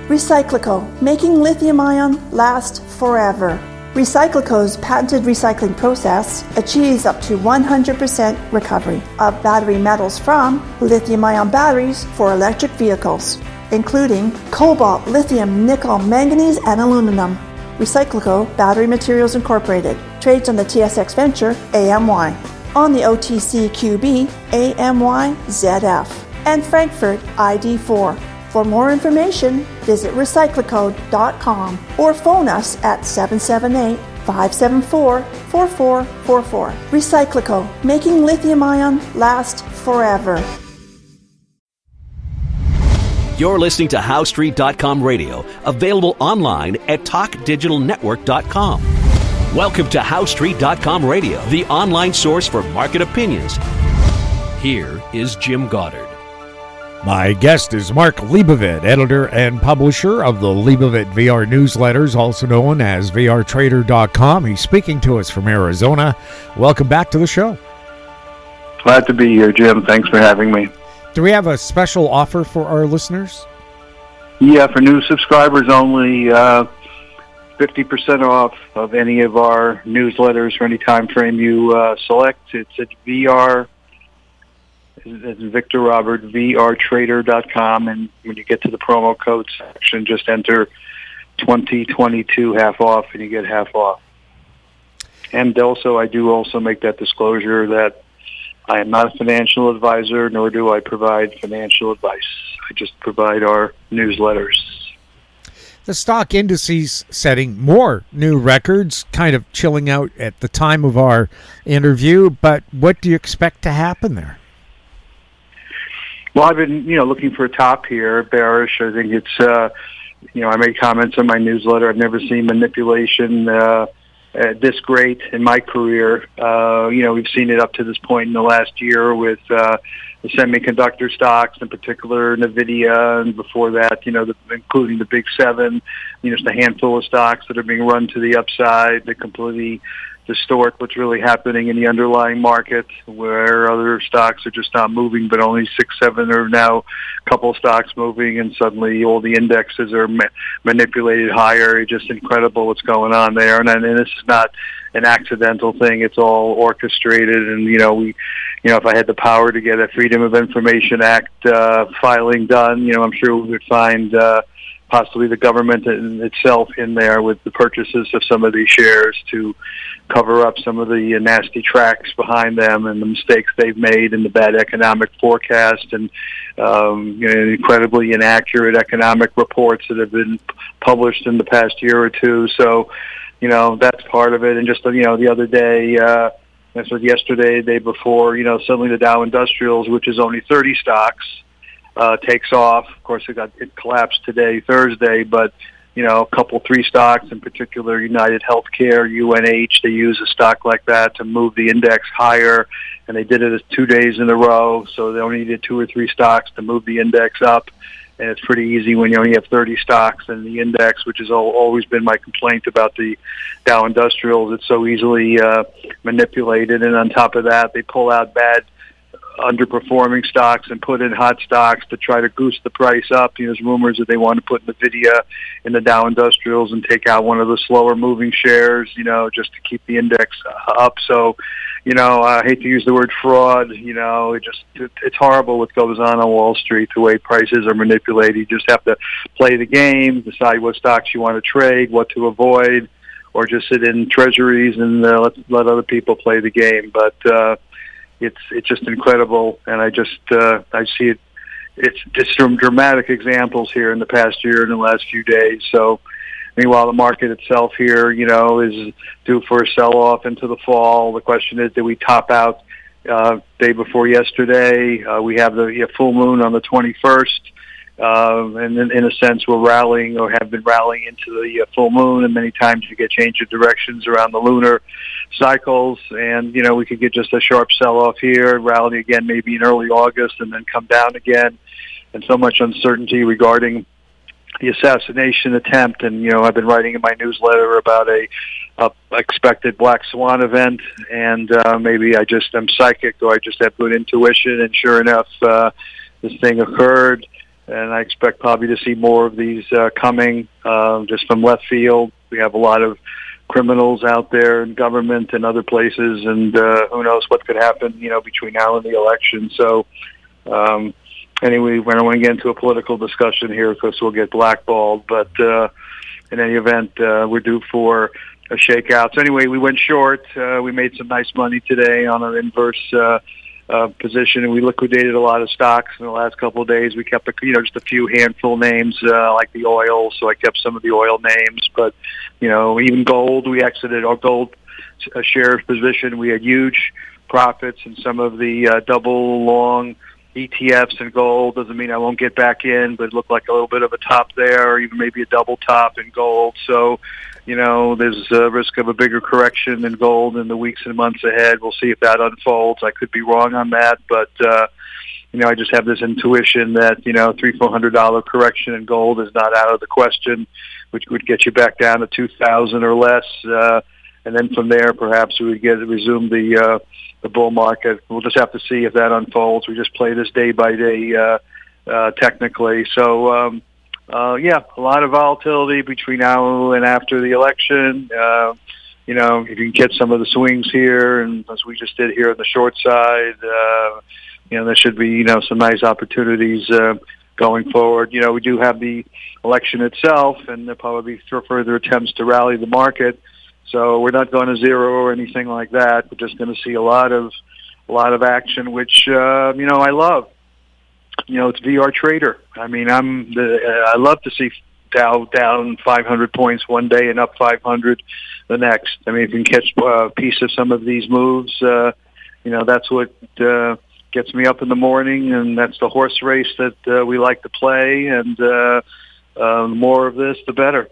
Recyclico, making lithium-ion last forever. Recyclico's patented recycling process achieves up to 100% recovery of battery metals from lithium-ion batteries for electric vehicles, including cobalt, lithium, nickel, manganese, and aluminum. Recyclico Battery Materials Incorporated trades on the TSX Venture AMY, on the OTCQB AMYZF, and Frankfurt ID4. For more information, visit recyclico.com or phone us at 778-574-4444. Recyclico, making lithium-ion last forever. You're listening to HowStreet.com radio, available online at TalkDigitalNetwork.com. Welcome to HowStreet.com radio, the online source for market opinions. Here is Jim Goddard. My guest is Mark Leibovit, editor and publisher of the Leibovit VR newsletters, also known as VRTrader.com. He's speaking to us from Arizona. Welcome back to the show. Glad to be here, Jim. Thanks for having me. Do we have a special offer for our listeners? Yeah, for new subscribers only, 50% off of any of our newsletters for any time frame you select. It's at VR, as in Victor Robert, VRTrader.com, and when you get to the promo code section, just enter 2022 half off, and you get half off. And also, I do also make that disclosure that I am not a financial advisor, nor do I provide financial advice. I just provide our newsletters. The stock indices setting more new records, kind of chilling out at the time of our interview, but what do you expect to happen there? Well, I've been, looking for a top here, bearish. I think it's, I made comments on my newsletter. I've never seen manipulation this great in my career. We've seen it up to this point in the last year with the semiconductor stocks, in particular NVIDIA, and before that, including the Big Seven, just a handful of stocks that are being run to the upside that completely distort what's really happening in the underlying market, where other stocks are just not moving, but only 6, 7 are now a couple of stocks moving, and suddenly all the indexes are manipulated higher. It's just incredible what's going on there. And this is not an accidental thing. It's all orchestrated. And, if I had the power to get a Freedom of Information Act filing done, I'm sure we would find possibly the government itself in there with the purchases of some of these shares to cover up some of the nasty tracks behind them and the mistakes they've made and the bad economic forecast and incredibly inaccurate economic reports that have been published in the past year or two. So, that's part of it. And just, the other day, that's what yesterday, the day before, suddenly the Dow Industrials, which is only 30 stocks, takes off. Of course, it collapsed today, Thursday, but, a couple, 3 stocks, in particular United Healthcare, UNH, they use a stock like that to move the index higher, and they did it 2 days in a row, so they only needed 2 or 3 stocks to move the index up, and it's pretty easy when you only have 30 stocks in the index, which has always been my complaint about the Dow Industrials. It's so easily manipulated, and on top of that, they pull out bad underperforming stocks and put in hot stocks to try to goose the price up. There's rumors that they want to put NVIDIA in the Dow Industrials and take out one of the slower moving shares, just to keep the index up. So, I hate to use the word fraud. It's horrible what goes on Wall Street, the way prices are manipulated. You just have to play the game, decide what stocks you want to trade, what to avoid, or just sit in treasuries and let other people play the game. But it's just incredible, and I see it. It's just some dramatic examples here in the past year and the last few days. So, meanwhile, the market itself here, is due for a sell-off into the fall. The question is, did we top out day before yesterday? We have the full moon on the 21st. And in a sense, we're rallying or have been rallying into the full moon, and many times you get change of directions around the lunar cycles, and we could get just a sharp sell-off here, rally again maybe in early August, and then come down again. And so much uncertainty regarding the assassination attempt, and I've been writing in my newsletter about a expected black swan event, and maybe I just am psychic or I just have good intuition, and sure enough, this thing occurred. and I expect probably to see more of these coming just from left field. We have a lot of criminals out there in government and other places, and who knows what could happen, between now and the election. So anyway, we don't want to get into a political discussion here because we'll get blackballed, but in any event, we're due for a shakeout. So anyway, we went short. We made some nice money today on our inverse position, and we liquidated a lot of stocks in the last couple of days. We kept just a few handful names like the oil, so I kept some of the oil names. But even gold, we exited our gold share position. We had huge profits in some of the double long ETFs in gold. Doesn't mean I won't get back in, but it looked like a little bit of a top there, or even maybe a double top in gold. So there's a risk of a bigger correction in gold in the weeks and months ahead. We'll see if that unfolds. I could be wrong on that, but I just have this intuition that $300-400 correction in gold is not out of the question, which would get you back down to 2,000 or less, and then from there perhaps we would resume the bull market. We'll just have to see if that unfolds. We just play this day by day technically. So. A lot of volatility between now and after the election. If you can get some of the swings here, and as we just did here on the short side, there should be, some nice opportunities going forward. We do have the election itself, and there'll probably be further attempts to rally the market. So we're not going to zero or anything like that. We're just going to see a lot of action, which, I love. It's VR Trader. I mean, I love to see Dow down 500 points one day and up 500 the next. I mean, if you can catch a piece of some of these moves, that's what gets me up in the morning, and that's the horse race that we like to play, and more of this, the better.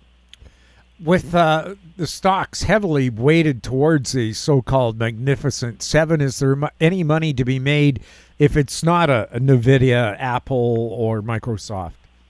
With the stocks heavily weighted towards the so-called Magnificent Seven, is there any money to be made if it's not a NVIDIA, Apple, or Microsoft?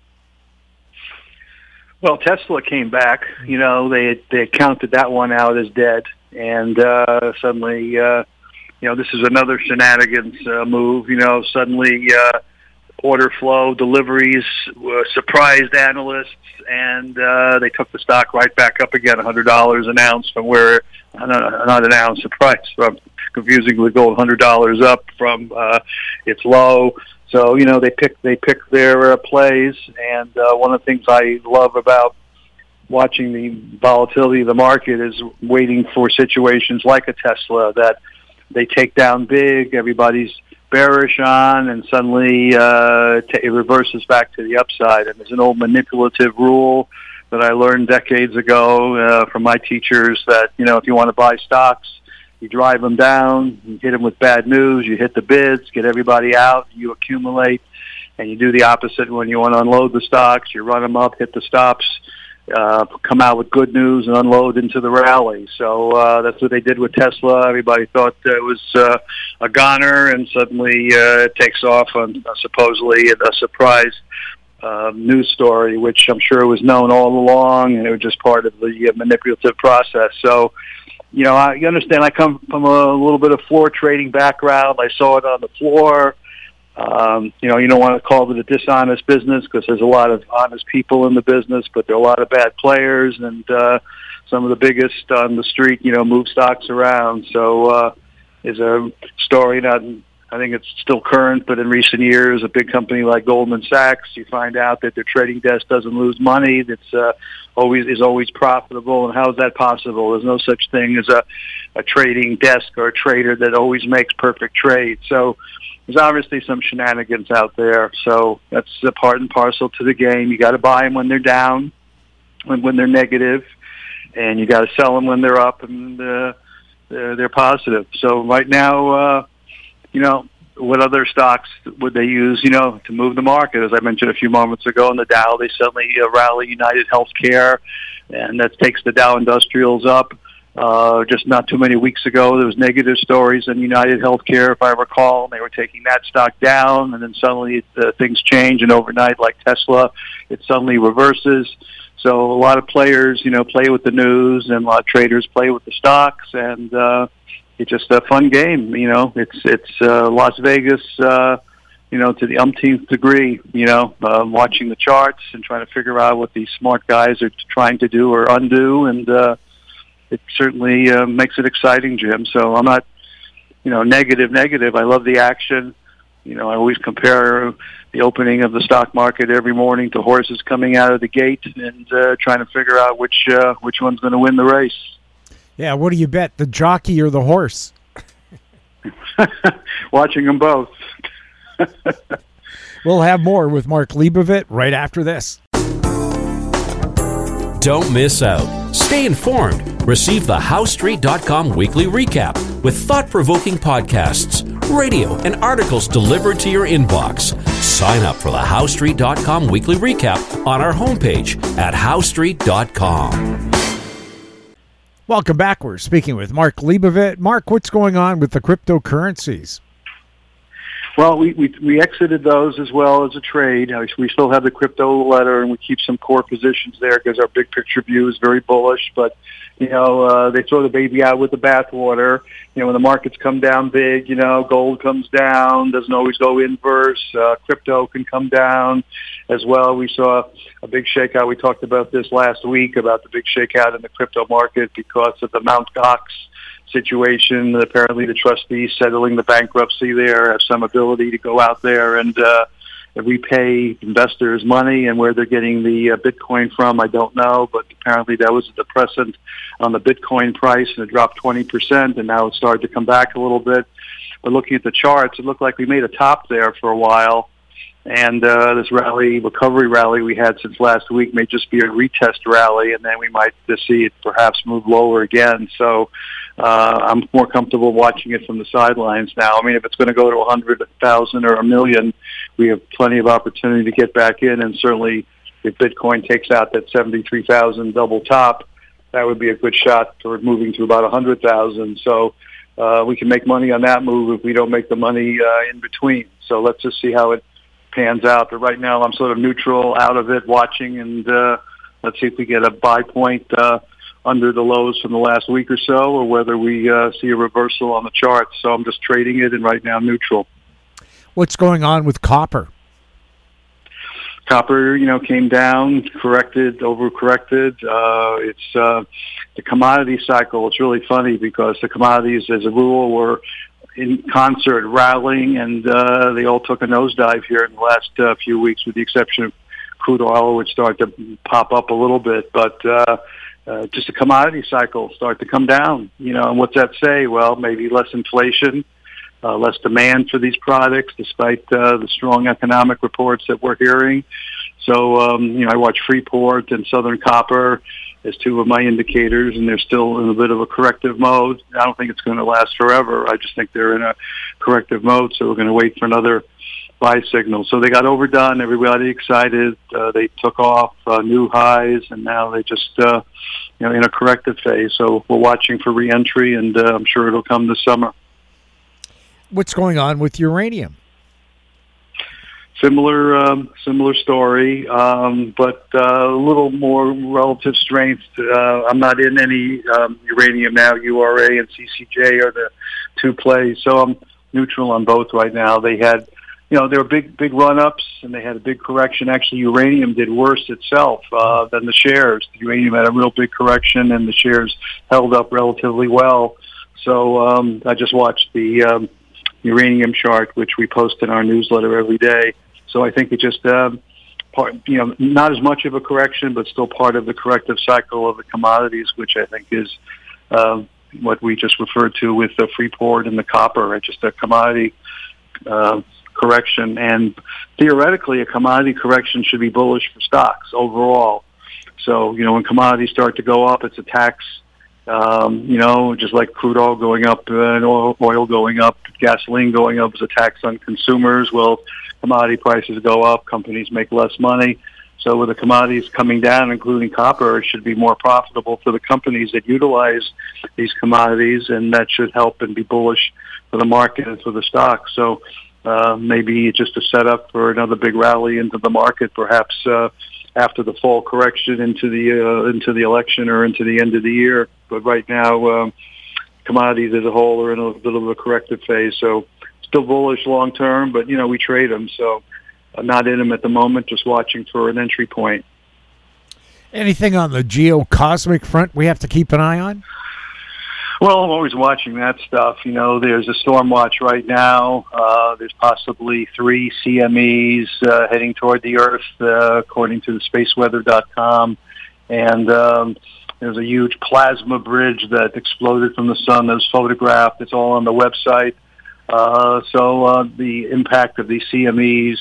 Well, Tesla came back. They had counted that one out as dead, and suddenly, this is another shenanigans move. Suddenly order flow, deliveries surprised analysts, and they took the stock right back up again, $100 an ounce from where, not an ounce, a price from, confusingly gold, $100 up from its low. So, they pick their plays, and one of the things I love about watching the volatility of the market is waiting for situations like a Tesla that they take down big, everybody's bearish on, and suddenly it reverses back to the upside. And there's an old manipulative rule that I learned decades ago from my teachers that, if you want to buy stocks, you drive them down, you hit them with bad news, you hit the bids, get everybody out, you accumulate, and you do the opposite when you want to unload the stocks. You run them up, hit the stops, come out with good news, and unload into the rally. So that's what they did with Tesla. Everybody thought it was a goner, and suddenly it takes off on supposedly a surprise news story, which I'm sure was known all along, and it was just part of the manipulative process. So, you understand, I come from a little bit of floor trading background. I saw it on the floor. You don't want to call it a dishonest business because there's a lot of honest people in the business, but there are a lot of bad players, and some of the biggest on the street, move stocks around. So there's a story, I think it's still current, but in recent years, a big company like Goldman Sachs, you find out that their trading desk doesn't lose money. That's always profitable. And how is that possible? There's no such thing as a trading desk or a trader that always makes perfect trades. So there's obviously some shenanigans out there. So that's a part and parcel to the game. You got to buy them when they're down, when they're negative, and you got to sell them when they're up and they're positive. So right now, what other stocks would they use, to move the market? As I mentioned a few moments ago in the Dow, they suddenly rally United Healthcare, and that takes the Dow Industrials up. Just not too many weeks ago, there was negative stories in United Healthcare, if I recall, and they were taking that stock down, and then suddenly things change, and overnight, like Tesla, it suddenly reverses. So a lot of players, play with the news, and a lot of traders play with the stocks, and it's just a fun game. It's Las Vegas to the umpteenth degree, watching the charts and trying to figure out what these smart guys are trying to do or undo. And it certainly makes it exciting, Jim. So I'm not, negative. I love the action. I always compare the opening of the stock market every morning to horses coming out of the gate and trying to figure out which one's going to win the race. Yeah, what do you bet, the jockey or the horse? Watching them both. We'll have more with Mark Leibovit right after this. Don't miss out. Stay informed. Receive the HowStreet.com weekly recap with thought-provoking podcasts, radio, and articles delivered to your inbox. Sign up for the HowStreet.com weekly recap on our homepage at HowStreet.com. Welcome back. We're speaking with Mark Leibovit. Mark, what's going on with the cryptocurrencies? Well, we exited those as well as a trade. We still have the crypto letter, and we keep some core positions there because our big picture view is very bullish. But, they throw the baby out with the bathwater. When the markets come down big, gold comes down, doesn't always go inverse. Crypto can come down as well. We saw a big shakeout. We talked about this last week, about the big shakeout in the crypto market because of the Mt. Gox situation. Apparently the trustees settling the bankruptcy there have some ability to go out there and repay investors money, and where they're getting the Bitcoin from, I don't know, but apparently that was a depressant on the Bitcoin price, and it dropped 20%, and now it's started to come back a little bit. But looking at the charts, it looked like we made a top there for a while, and this recovery rally we had since last week may just be a retest rally, and then we might just see it perhaps move lower again. So I'm more comfortable watching it from the sidelines now. I mean, if it's going to go to 100,000 or 1 million, we have plenty of opportunity to get back in, and certainly if Bitcoin takes out that 73,000 double top, that would be a good shot for moving to about 100,000. So we can make money on that move if we don't make the money in between. So let's just see how it pans out. But right now I'm sort of neutral, out of it, watching, and let's see if we get a buy point under the lows from the last week or so, or whether we see a reversal on the charts. So I'm just trading it, and right now neutral. What's going on with copper? Copper, came down, overcorrected. It's the commodity cycle. It's really funny because the commodities, as a rule, were in concert rallying, and they all took a nosedive here in the last few weeks, with the exception of crude oil, which started to pop up a little bit. But just the commodity cycle start to come down. And what's that say? Well, maybe less inflation, less demand for these products, despite the strong economic reports that we're hearing. So, I watch Freeport and Southern Copper as two of my indicators, and they're still in a bit of a corrective mode. I don't think it's going to last forever. I just think they're in a corrective mode, so we're going to wait for another buy signal. So they got overdone, everybody excited. They took off new highs, and now they just, in a corrective phase. So we're watching for re-entry, and I'm sure it'll come this summer. What's going on with uranium? Similar story, but a little more relative strength. I'm not in any uranium now. URA and CCJ are the two plays, so I'm neutral on both right now. They had, there were big run-ups, and they had a big correction. Actually, uranium did worse itself than the shares. The uranium had a real big correction, and the shares held up relatively well. So I just watched the uranium chart, which we post in our newsletter every day. So I think it just not as much of a correction, but still part of the corrective cycle of the commodities, which I think is what we just referred to with the Freeport and the copper. It's just a commodity correction, and theoretically, a commodity correction should be bullish for stocks overall. So when commodities start to go up, it's a tax. Just like crude oil going up and oil going up, gasoline going up is a tax on consumers. Well, commodity prices go up, companies make less money. So with the commodities coming down, including copper, it should be more profitable for the companies that utilize these commodities, and that should help and be bullish for the market and for the stock. So maybe just a setup for another big rally into the market, perhaps after the fall correction into the election or into the end of the year. But right now, commodities as a whole are in a little bit of a corrective phase. So still bullish long term, but, we trade them. So I'm not in them at the moment, just watching for an entry point. Anything on the geocosmic front we have to keep an eye on? Well, I'm always watching that stuff. There's a storm watch right now. There's possibly 3 CMEs heading toward the Earth, according to the spaceweather.com. And there's a huge plasma bridge that exploded from the sun that was photographed. It's all on the website. So the impact of these CMEs,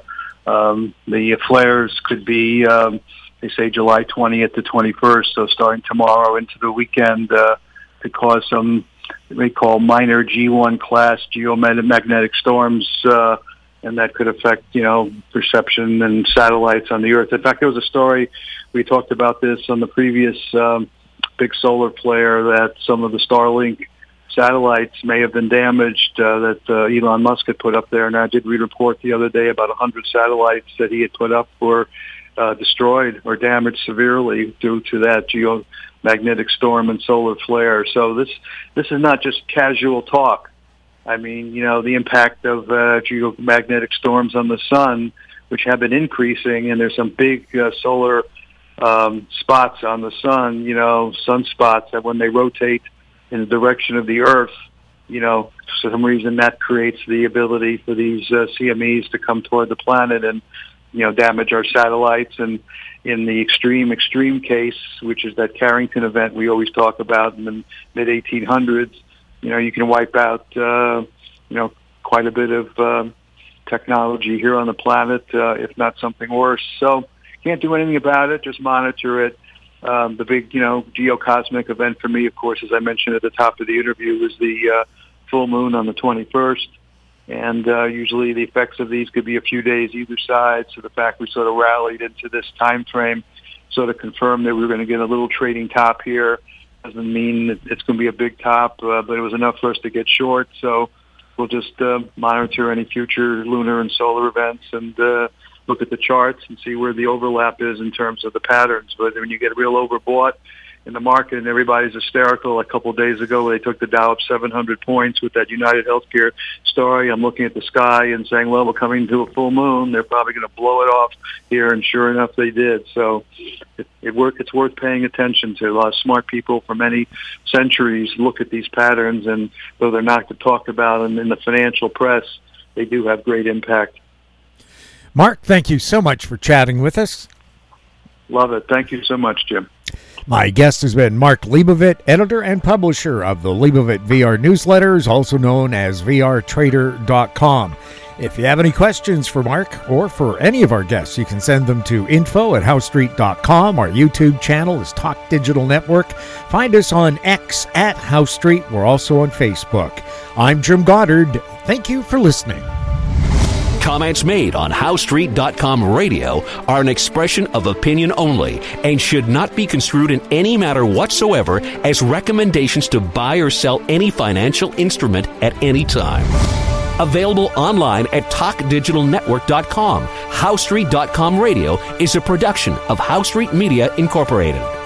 the flares could be, they say, July 20th to 21st, so starting tomorrow into the weekend, could cause some, they call minor G1 class geomagnetic storms, and that could affect, perception and satellites on the Earth. In fact, there was a story, we talked about this on the previous big solar flare, that some of the Starlink satellites may have been damaged that Elon Musk had put up there. And I did read a report the other day about 100 satellites that he had put up were destroyed or damaged severely due to that geomagnetic storm and solar flare. So this is not just casual talk. I mean, the impact of geomagnetic storms on the sun, which have been increasing, and there's some big solar spots on the sun, sunspots that when they rotate in the direction of the Earth, for some reason that creates the ability for these CMEs to come toward the planet and, damage our satellites. And in the extreme case, which is that Carrington event we always talk about in the mid-1800s, you can wipe out, quite a bit of technology here on the planet, if not something worse. So can't do anything about it, just monitor it. The big, geocosmic event for me, of course, as I mentioned at the top of the interview, was the full moon on the 21st. And usually the effects of these could be a few days either side. So the fact we sort of rallied into this time frame sort of confirmed that we were going to get a little trading top here. Doesn't mean that it's going to be a big top, but it was enough for us to get short. So we'll just monitor any future lunar and solar events and look at the charts and see where the overlap is in terms of the patterns. But when you get real overbought in the market and everybody's hysterical, a couple of days ago they took the Dow up 700 points with that United Healthcare story. I'm looking at the sky and saying, well, we're coming to a full moon. They're probably going to blow it off here, and sure enough, they did. So it's worth paying attention to. A lot of smart people for many centuries look at these patterns, and though they're not talked about in the financial press, they do have great impact. Mark, thank you so much for chatting with us. Love it. Thank you so much, Jim. My guest has been Mark Leibovit, editor and publisher of the Leibovit VR newsletters, also known as vrtrader.com. If you have any questions for Mark or for any of our guests, you can send them to info@housestreet.com. Our YouTube channel is Talk Digital Network. Find us on X @HouseStreet. We're also on Facebook. I'm Jim Goddard. Thank you for listening. Comments made on HouseStreet.com radio are an expression of opinion only and should not be construed in any matter whatsoever as recommendations to buy or sell any financial instrument at any time. Available online at TalkDigitalNetwork.com. HouseStreet.com radio is a production of House Street Media Incorporated.